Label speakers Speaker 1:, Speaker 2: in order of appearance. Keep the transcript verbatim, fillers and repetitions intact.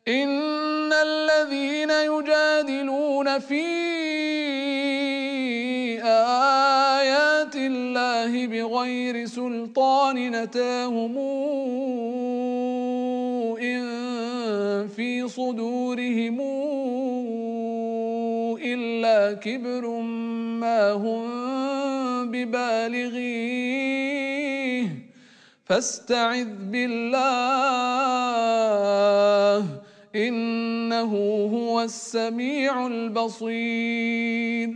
Speaker 1: إن الذين يجادلون في آيات الله بغير سلطان أتاهم إن في صدورهم إلا كبر ما هم ببالغيه فاستعذ بالله إنه هو السميع البصير.